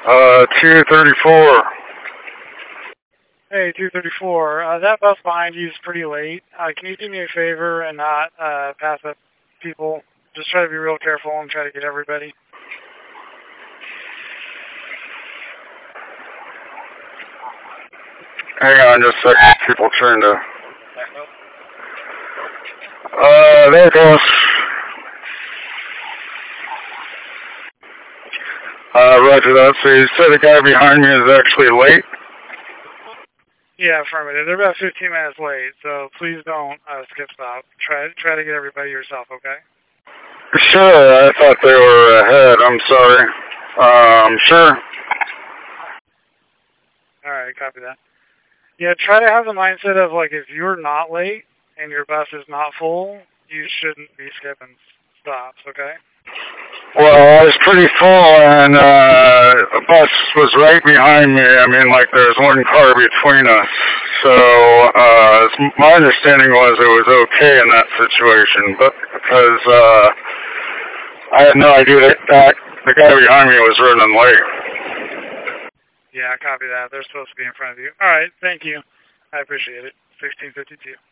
234. Hey, 234. That bus behind you is pretty late. Can you do me a favor and not pass up people? Just try to be real careful and try to get everybody. Hang on just a second. People trying to... there it goes. Roger that. So you said the guy behind me is actually late? Yeah, affirmative. They're about 15 minutes late, so please don't skip stop. Try to get everybody yourself, okay? Sure, I thought they were ahead. I'm sorry. Sure. Alright, copy that. Yeah, try to have the mindset of, like, if you're not late and your bus is not full, you shouldn't be skipping stops, okay? Well, I was pretty full, and a bus was right behind me. I mean, like, there was one car between us. So, my understanding was it was okay in that situation, but because I had no idea that the guy behind me was running late. Yeah, copy that. They're supposed to be in front of you. All right, thank you. I appreciate it. 1652.